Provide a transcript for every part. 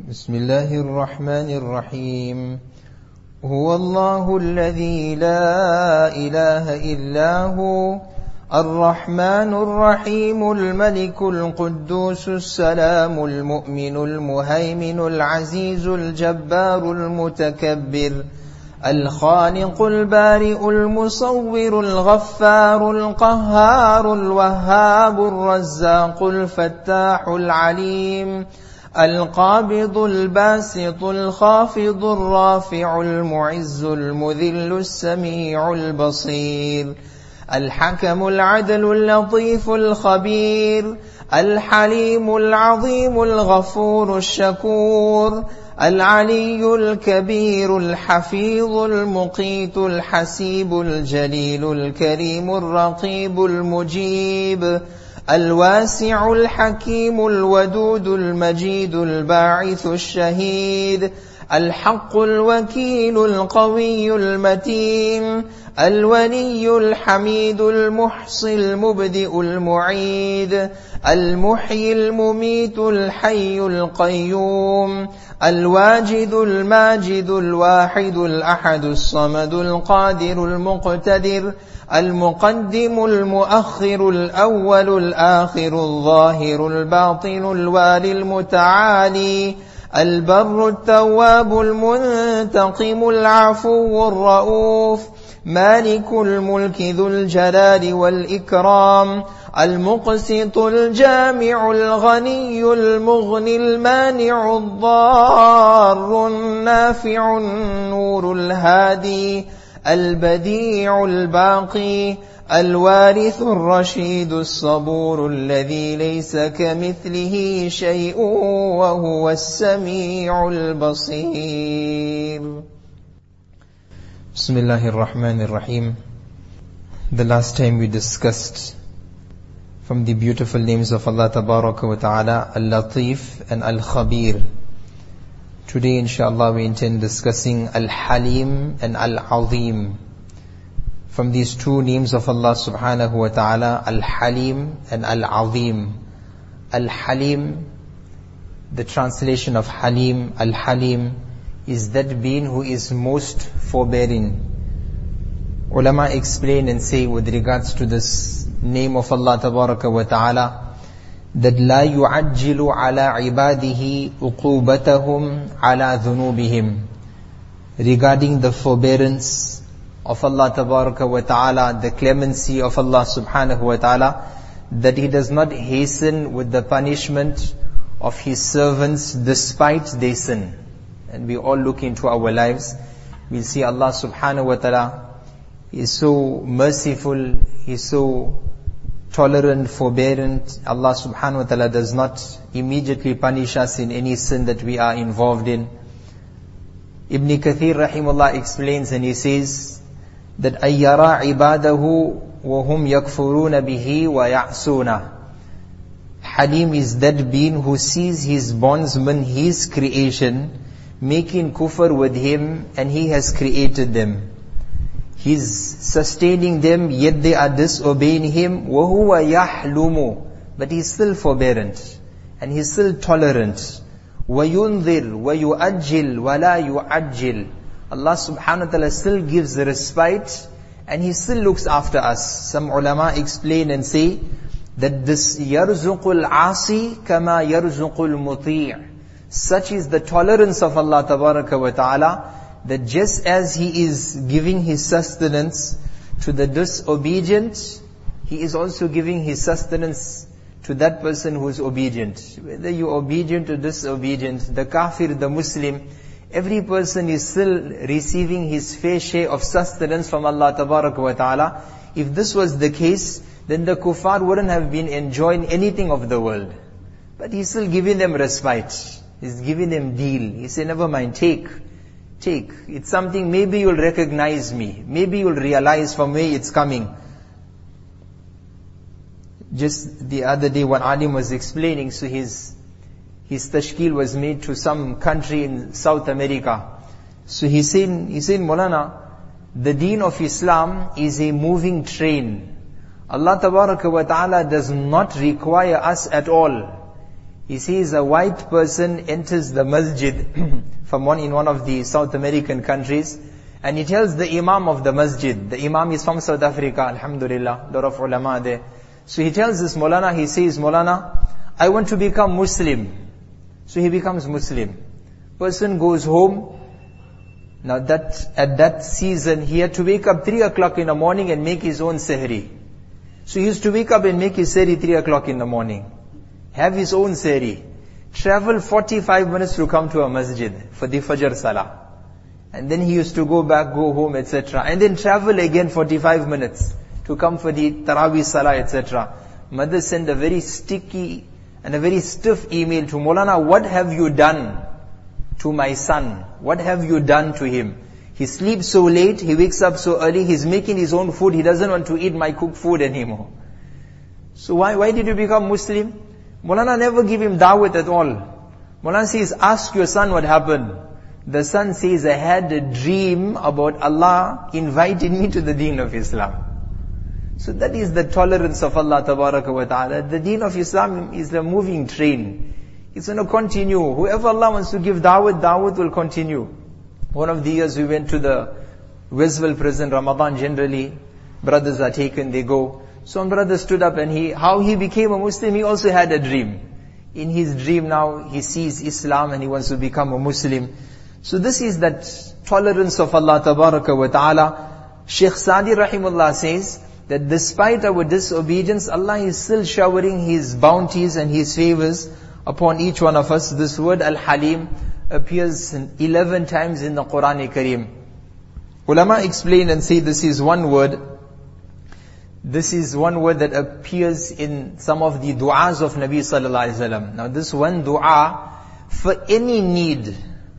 بسم الله الرحمن الرحيم هو الله الذي لا إله إلا هو الرحمن الرحيم الملك القدوس السلام المؤمن المهيمن العزيز الجبار المتكبر الخالق البارئ المصور الغفار القهار الوهاب الرزاق الفتاح العليم القابض الباسط الخافض الرافع المعز المذل السميع البصير الحكم العدل اللطيف الخبير الحليم العظيم الغفور الشكور العلي الكبير الحفيظ المقيت الحسيب الجليل الكريم الرقيب المجيب الواسع الحكيم الودود المجيد الباعث الشهيد الحق الوكيل القوي المتين الولي الحميد المحصي المبدئ المعيد المحيي المميت الحي القيوم الواجد الماجد الواحد الأحد الصمد القادر المقتدر المقدم المؤخر الأول الآخر الظاهر الباطن الوالي المتعالي البر التواب المنتقم العفو الرؤوف مالك الملك ذو الجلال والإكرام المقسط الجامع الغني المغني المانع الضار النافع النور الهادي البديع الباقي الوارث الرشيد الصبور الذي ليس كمثله شيء وهو السميع البصير. Bismillahirrahmanirrahim. The last time we discussed from the beautiful names of Allah Tabaraka wa Ta'ala, Al-Latif and Al-Khabir. Today inshallah we intend discussing Al-Halim and Al-Azim. From these two names of Allah Subhanahu wa Ta'ala, Al-Halim and Al-Azim. Al-Halim, the translation of Halim, Al-Halim, is that being who is most forbearing. Ulama explain and say with regards to this name of Allah Tabaraka wa Ta'ala, that لا يعجل على عباده عقوبتهم على ذنوبهم. Regarding the forbearance of Allah Tabaraka wa Ta'ala, the clemency of Allah Subhanahu wa Ta'ala, that He does not hasten with the punishment of His servants despite their sin. And we all look into our lives, we'll see Allah Subhanahu wa Ta'ala is so merciful, He is so tolerant, forbearant. Allah Subhanahu wa Ta'ala does not immediately punish us in any sin that we are involved in. Ibn Kathir rahimahullah explains and he says that أَيَّرَى عِبَادَهُ وَهُمْ يَكْفُرُونَ بِهِ وَيَعْصُونَ. Halim is that being who sees his bondsmen, his creation, making kufr with him, and he has created them. He's sustaining them, yet they are disobeying him. وَهُوَ يَحْلُمُ. But he's still forbearant, and he's still tolerant. وَيُنذِرْ وَيُؤَجِّلْ وَلَا يُعَجِّلْ. Allah Subhanahu wa Ta'ala still gives the respite, and He still looks after us. Some ulama explain and say that this يَرْزُقُ الْعَاصِي كَمَا يَرْزُقُ الْمُطِيعِ. Such is the tolerance of Allah Tabaraka wa Ta'ala, that just as He is giving His sustenance to the disobedient, He is also giving His sustenance to that person who is obedient. Whether you are obedient or disobedient, the kafir, the Muslim, every person is still receiving his fair share of sustenance from Allah Tabaraka wa Ta'ala. If this was the case, then the kuffar wouldn't have been enjoying anything of the world. But He's still giving them respite. He's giving them deal. He said, never mind, take. It's something, maybe you'll recognize me. Maybe you'll realize from where it's coming. Just the other day, one alim was explaining, so his tashkil was made to some country in South America. So he said, Maulana, the deen of Islam is a moving train. Allah Tabaraka wa Ta'ala does not require us at all. He says a white person enters the masjid in one of the South American countries, and he tells the imam of the masjid, the imam is from South Africa, alhamdulillah, lot of ulama there. So he tells this Maulana, he says, Maulana, I want to become Muslim. So he becomes Muslim. Person goes home. Now at that season, he had to wake up 3 o'clock in the morning and make his own sehri. So he used to wake up and make his sehri 3 o'clock in the morning. Have his own sehri. Travel 45 minutes to come to a masjid for the Fajr Salah. And then he used to go back, go home, etc. And then travel again 45 minutes to come for the Taraweeh Salah, etc. Mother sent a very sticky and a very stiff email to Maulana, what have you done to my son? What have you done to him? He sleeps so late, he wakes up so early, he's making his own food, he doesn't want to eat my cooked food anymore. So why did you become Muslim? Maulana never give him dawat at all. Maulana says, ask your son what happened. The son says, I had a dream about Allah inviting me to the deen of Islam. So that is the tolerance of Allah Tabaraka wa Ta'ala. The deen of Islam is a moving train. It's going to continue. Whoever Allah wants to give dawat will continue. One of the years we went to the Westville prison, Ramadan generally, brothers are taken, they go. So one brother stood up and how he became a Muslim, he also had a dream. In his dream now, he sees Islam and he wants to become a Muslim. So this is that tolerance of Allah Tabaraka wa Ta'ala. Shaykh Sadi Rahimullah says that despite our disobedience, Allah is still showering His bounties and His favors upon each one of us. This word Al-Halim appears 11 times in the Quran-e-Kareem. Ulama explain and say this is one word. This is one word that appears in some of the du'as of Nabi Sallallahu Alaihi Wasallam. Now this one du'a, for any need.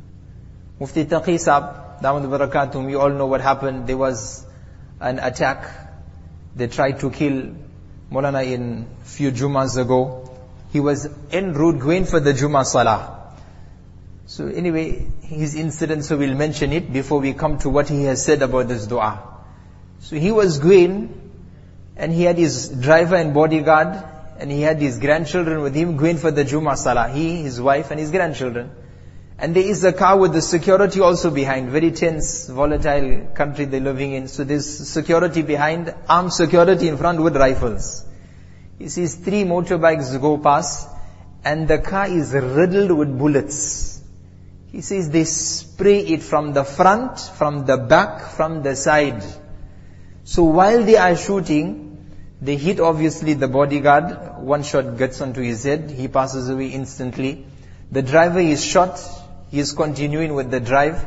Mufti Taqi Sahab, Damad Barakatum, we all know what happened. There was an attack. They tried to kill Maulana in few Jummahs ago. He was en route going for the Jummah Salah. So anyway, his incident, so we'll mention it before we come to what he has said about this dua. So he was going, and he had his driver and bodyguard, and he had his grandchildren with him going for the Jummah Salah. He, his wife and his grandchildren. And there is a car with the security also behind. Very tense, volatile country they're living in. So there's security behind, armed security in front with rifles. He sees 3 motorbikes go past, and the car is riddled with bullets. He says they spray it from the front, from the back, from the side. So while they are shooting, they hit obviously the bodyguard. One shot gets onto his head. He passes away instantly. The driver is shot. He is continuing with the drive.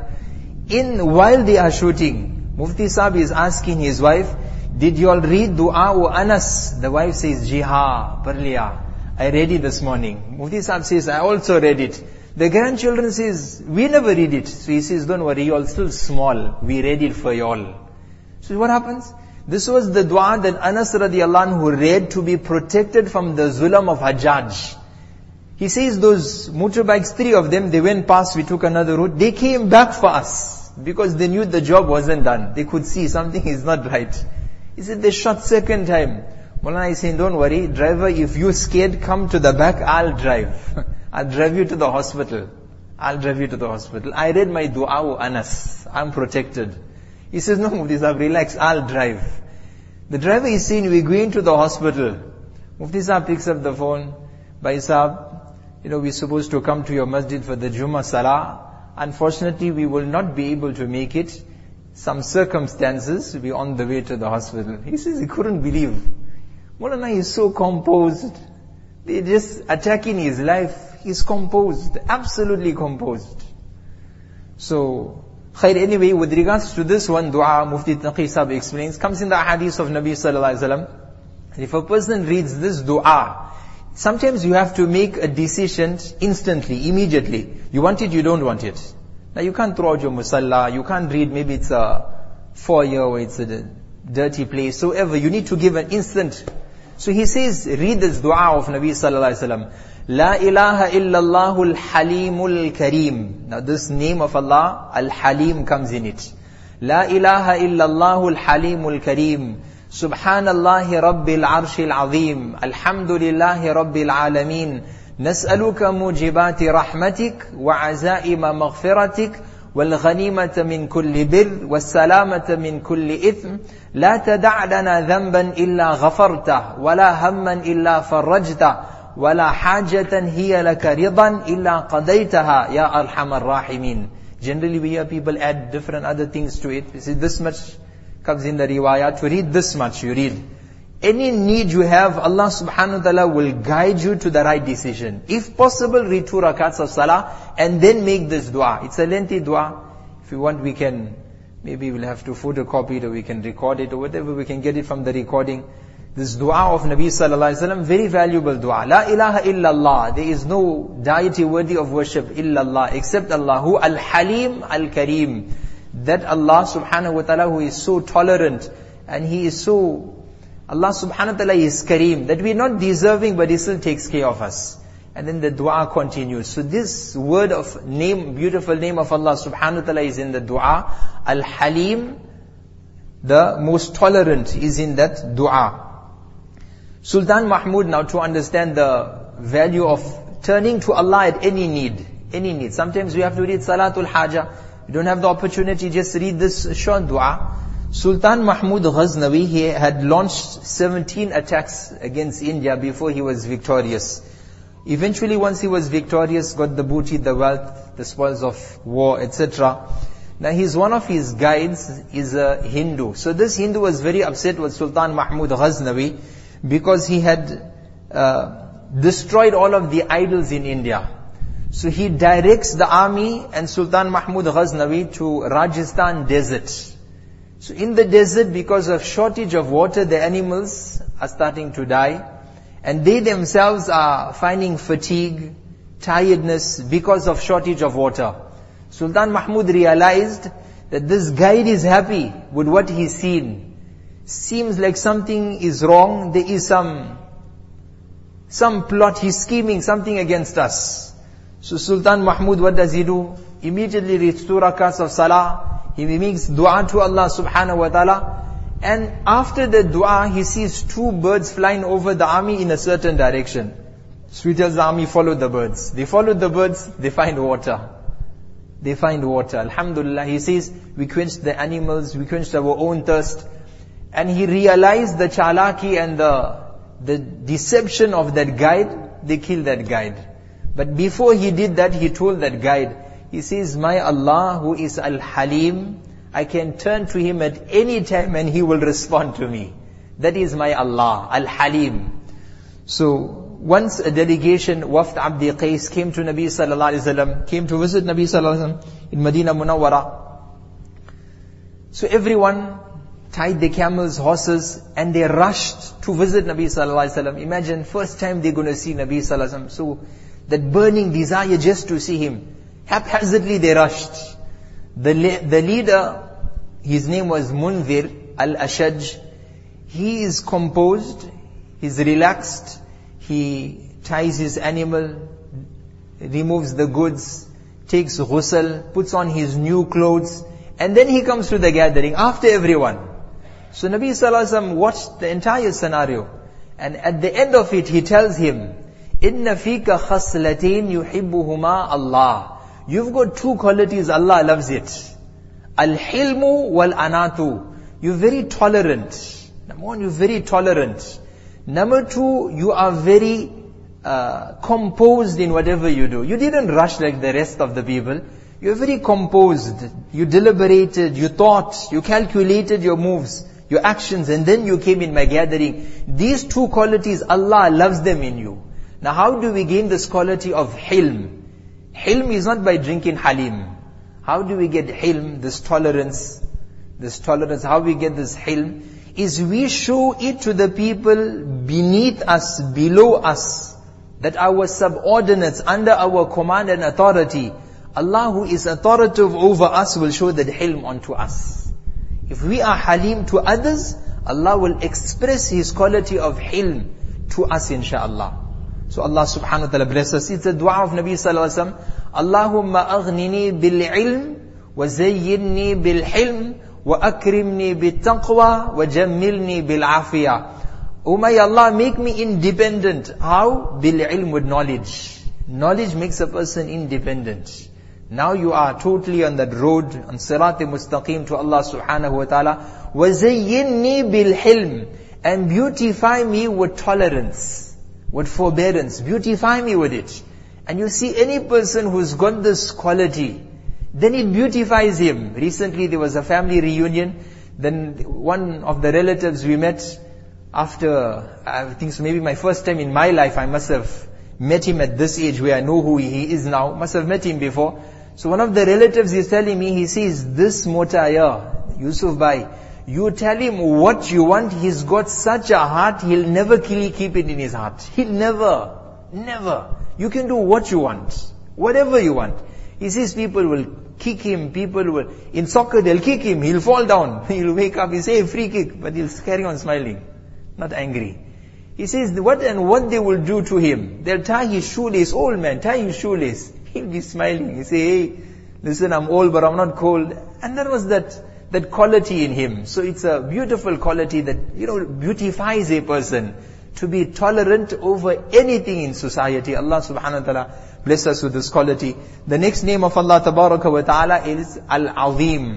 While they are shooting, Mufti Sahib is asking his wife, did you all read Dua o Anas? The wife says, Jiha, Parliya. I read it this morning. Mufti Sahib says, I also read it. The grandchildren says, we never read it. So he says, don't worry, you all still small. We read it for you all. So what happens? This was the dua that Anas radiallahu anhu read to be protected from the zulam of Hajjaj. He says those motorbikes, 3 of them, they went past, we took another route. They came back for us because they knew the job wasn't done. They could see something is not right. He said they shot second time. Maulana is saying, don't worry, driver, if you're scared, come to the back, I'll drive. I'll drive you to the hospital. I'll drive you to the hospital. I read my dua o Anas. I'm protected. He says, no, Mufti Sahib, relax, I'll drive. The driver is saying, we're going to the hospital. Mufti Sahib picks up the phone. Bhai Sahib, we're supposed to come to your masjid for the Jummah Salah. Unfortunately, we will not be able to make it. Some circumstances, we're on the way to the hospital. He says he couldn't believe. Maulana is so composed. They're just attacking his life. He's composed, absolutely composed. So, khair, anyway, with regards to this one dua, Mufti Taqi Sahib explains, comes in the hadith of Nabi Sallallahu Alaihi Wasallam. If a person reads this dua, sometimes you have to make a decision instantly, immediately. You want it, you don't want it. Now you can't throw out your musalla, you can't read, maybe it's a foyer or it's a dirty place, so ever. You need to give an instant. So he says, read this dua of Nabi Sallallahu Alaihi Wasallam. La ilaha illallah al-halimul kareem. Now this name of Allah, Al-Halim, comes in it. La ilaha illallah al-halimul kareem. Subhanallahi rabbil arshil azim. Alhamdulillahi rabbil alameen. نسألك موجبات رحمتك وعزائم مغفرتك والغنيمة من كل بر والسلامة من كل إثم لا تدع لنا ذنبا إلا غفرته ولا هما إلا فرجته ولا حاجة هي لك رضا إلا قضيتها يا أرحم الراحمين. Generally we hear people add different other things to it. You see, this much comes in the riwayat. To read this much, you read. Any need you have, Allah subhanahu wa ta'ala will guide you to the right decision. If possible, read 2 rakats of salah and then make this dua. It's a lengthy dua. If you want, we can, maybe we'll have to photocopy it or we can record it or whatever, we can get it from the recording. This dua of Nabi sallallahu alaihi wasallam, very valuable dua. La ilaha illallah. There is no deity worthy of worship illallah except Allah. Who al-Halim al-Kareem. That Allah subhanahu wa ta'ala who is so tolerant and He is so, Allah subhanahu wa ta'ala is Kareem, that we are not deserving but He still takes care of us. And then the dua continues. So this word of name, beautiful name of Allah subhanahu wa ta'ala is in the dua. Al-Halim, the most tolerant, is in that dua. Sultan Mahmud, now to understand the value of turning to Allah at any need. Any need. Sometimes we have to read Salatul Haja. You don't have the opportunity, just read this short dua. Sultan Mahmud Ghaznavi, he had launched 17 attacks against India before he was victorious. Eventually, once he was victorious, got the booty, the wealth, the spoils of war, etc. Now one of his guides is a Hindu. So this Hindu was very upset with Sultan Mahmud Ghaznavi because he had destroyed all of the idols in India. So he directs the army and Sultan Mahmud Ghaznavi to Rajasthan desert. So in the desert, because of shortage of water, the animals are starting to die. And they themselves are finding fatigue, tiredness because of shortage of water. Sultan Mahmud realized that this guide is happy with what he's seen. Seems like something is wrong. There is some plot. He's scheming something against us. So Sultan Mahmud, what does he do? Immediately reads 2 rakats of salah. He makes dua to Allah subhanahu wa ta'ala. And after the dua, he sees 2 birds flying over the army in a certain direction. So he tells the army, follow the birds. They follow the birds, they find water. They find water. Alhamdulillah, he says, we quenched the animals, we quenched our own thirst. And he realized the chalaki and the deception of that guide. They killed that guide. But before he did that, he told that guide, he says, my Allah who is Al-Halim, I can turn to Him at any time and He will respond to me. That is my Allah, Al-Halim. So once a delegation, Wafd Abdi Qais, came to Nabi sallallahu alaihi wasallam, came to visit Nabi sallallahu alaihi wasallam in Medina Munawwara. So everyone tied their camels, horses, and they rushed to visit Nabi sallallahu alaihi wasallam. Imagine, first time they're going to see Nabi sallallahu alaihi wasallam. So that burning desire just to see Him. Haphazardly they rushed. The leader, his name was Munzir al-Ashaj. He is composed, he's relaxed, he ties his animal, removes the goods, takes ghusl, puts on his new clothes, and then he comes to the gathering after everyone. So Nabi sallallahu alaihi wasallam watched the entire scenario, and at the end of it he tells him, "Inna fika khaslatain yuhibbuhuma Allah." You've got 2 qualities, Allah loves it. Al-hilmu wal-anatu. You're very tolerant. Number 1, you're very tolerant. Number 2, you are very composed in whatever you do. You didn't rush like the rest of the people. You're very composed. You deliberated, you thought, you calculated your moves, your actions, and then you came in my gathering. These 2 qualities, Allah loves them in you. Now how do we gain this quality of hilm? Hilm is not by drinking halim. How do we get hilm, this tolerance? How we get this hilm? Is we show it to the people beneath us, below us, that our subordinates under our command and authority, Allah who is authoritative over us will show that hilm onto us. If we are halim to others, Allah will express His quality of hilm to us insha'Allah. So Allah subhanahu wa ta'ala bless us. It's a dua of Nabi sallallahu alaihi wasallam. Allahumma aghnini bil-ilm wa zayyinni bil-hilm wa akrimni bil-taqwa wa jammilni bil-afiyah. Oh my Allah, make me independent. How? Bil ilm, with knowledge. Knowledge makes a person independent. Now you are totally on that road, on Sirat-e Mustaqim to Allah subhanahu wa ta'ala. وَزَيِّنِّي بِالْحِلْمِ, and beautify me with tolerance, with forbearance. Beautify me with it. And you see any person who's got this quality, then it beautifies him. Recently there was a family reunion. Then one of the relatives we met after, I think so maybe my first time in my life, I must have met him at this age where I know who he is now. Must have met him before. So one of the relatives is telling me, he says, this Motaya, Yusuf Bhai, you tell him what you want, he's got such a heart, he'll never keep it in his heart. He'll never. You can do what you want, whatever you want. He says people will kick him, in soccer they'll kick him, he'll fall down, he'll wake up, he'll say, hey, free kick, but he'll carry on smiling, not angry. He says, what they will do to him, they'll tie his shoelace, old man, tie his shoelace. He'll be smiling. He'll say, hey, listen, I'm old but I'm not cold. And that was that quality in him. So it's a beautiful quality that, beautifies a person. To be tolerant over anything in society. Allah subhanahu wa ta'ala bless us with this quality. The next name of Allah tabaraka wa ta'ala is Al-Azim.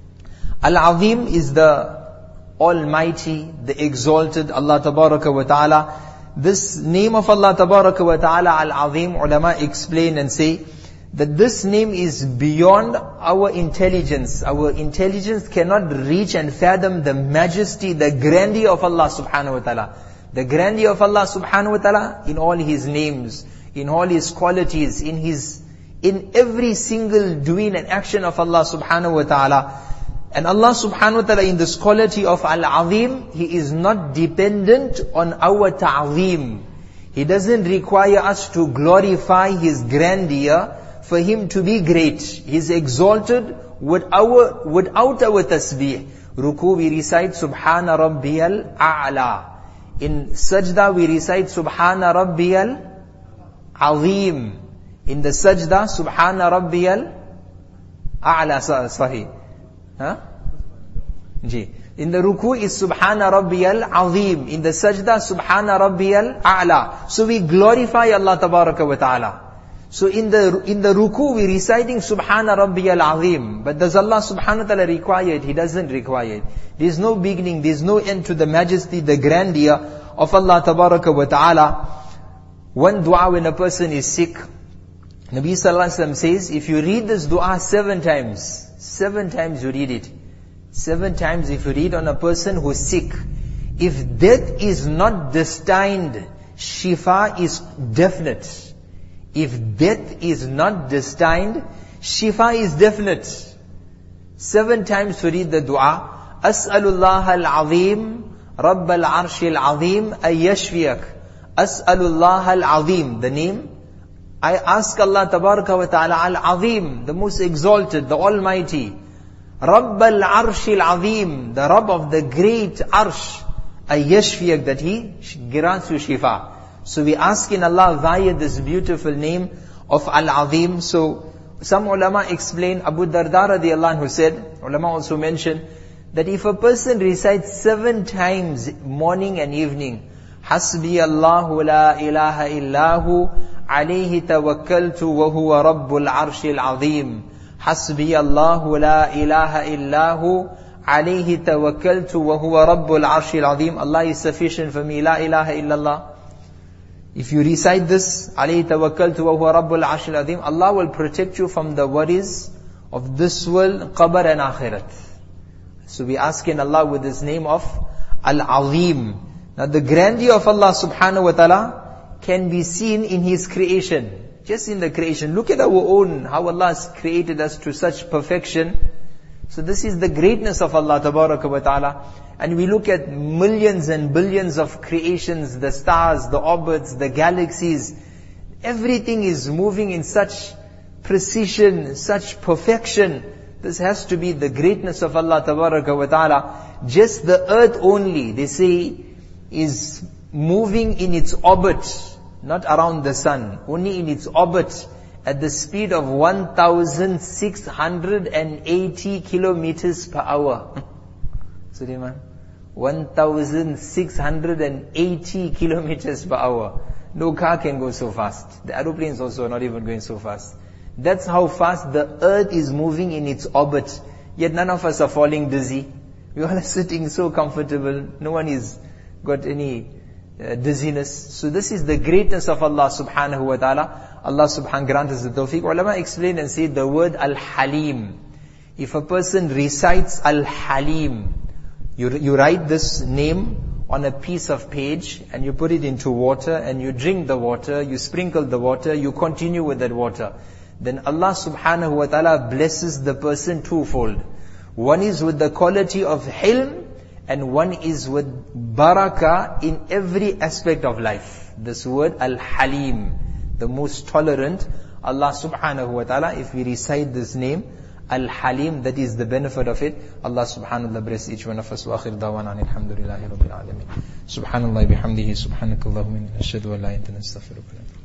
Al-Azim is the Almighty, the exalted Allah tabaraka wa ta'ala. This name of Allah tabaraka wa ta'ala, Al-Azim, ulama explain and say that this name is beyond our intelligence. Our intelligence cannot reach and fathom the majesty, the grandeur of Allah subhanahu wa ta'ala. The grandeur of Allah subhanahu wa ta'ala in all His names, in all His qualities, in every single doing and action of Allah subhanahu wa ta'ala. And Allah subhanahu wa ta'ala in this quality of Al-Azim, He is not dependent on our ta'zeem. He doesn't require us to glorify His grandeur for Him to be great. He is exalted without our tasbih. Ruku we recite Subhana Rabbiyal A'la. In sajda we recite Subhana Rabbiyal Azim. In the sajda Subhana Rabbiyal A'la Sahih. In the ruku is Subhana Rabbiyal Azim. In the sajda Subhana Rabbiyal A'la. So we glorify Allah Tabaraka wa Ta'ala. So in the ruku we reciting Subhana Rabbiyal Azim. But does Allah Subhanahu wa Ta'ala require it? He doesn't require it. There is no beginning, there is no end to the majesty, the grandeur of Allah Tabaraka wa Ta'ala. One dua when a person is sick, Nabi Sallallahu Alaihi Wasallam says, if you read this dua 7 times you read it. 7 times if you read on a person who is sick, if death is not destined, shifa is definite. If death is not destined, shifa is definite. 7 times to read the dua. As'alullah al-azim, Rabb al-arsh al-azim, ayyashfiyak. As'alullah al-azim, the name. I ask Allah tabaraka wa ta'ala al-azim, the most exalted, the almighty. Rabb al-arsh al-azim, the Rabb of the great arsh. Ayyashfiyak, that He grants you shifa. So we ask in Allah via this beautiful name of Al-Azim. So some ulama explain, Abu Darda radiyallahu anhu said, ulama also mentioned, that if a person recites 7 times morning and evening, Hasbi Allahu la ilaha illahu, alayhi tawakkaltu wa huwa rabbul arshil azim. Hasbi Allahu la ilaha illahu, alayhi tawakkaltu wa huwa rabbul arshil azim. Allah is sufficient for me, la ilaha illallah. If you recite this, alayhi tawakkaltu wa huwa rabbul arshil azim, Allah will protect you from the worries of this world, qabr and akhirat. So we ask in Allah with this name of Al-Azim. Now the grandeur of Allah subhanahu wa ta'ala can be seen in His creation. Just in the creation. Look at our own, how Allah has created us to such perfection. So this is the greatness of Allah tabaraka wa ta'ala. And we look at millions and billions of creations, the stars, the orbits, the galaxies. Everything is moving in such precision, such perfection. This has to be the greatness of Allah tabaraka wa ta'ala. Just the earth only, they say, is moving in its orbit, not around the sun, only in its orbit at the speed of 1,680 kilometers per hour. Sulaiman, 1,680 kilometers per hour. No car can go so fast. The aeroplanes also are not even going so fast. That's how fast the earth is moving in its orbit. Yet none of us are falling dizzy. We all are sitting so comfortable. No one is got any dizziness. So this is the greatness of Allah subhanahu wa ta'ala. Allah subhanahu grant us the tawfiq. Ulama explain and say the word Al-Halim. If a person recites Al-Halim, you write this name on a piece of page and you put it into water and you drink the water, you sprinkle the water, you continue with that water. Then Allah subhanahu wa ta'ala blesses the person twofold. One is with the quality of hilm and one is with barakah in every aspect of life. This word Al-Halim, the most tolerant. Allah subhanahu wa ta'ala, if we recite this name, Al-Halim, that is the benefit of it. Allah subhanahu wa ta'ala bless each one of us. Wa akhir dawana alhamdulillahi rabbil alamin. Subhanallah bihamdihi subhanakallahumma ashhadu an la ilaha illa anta astaghfiruka wa atubu ilayk.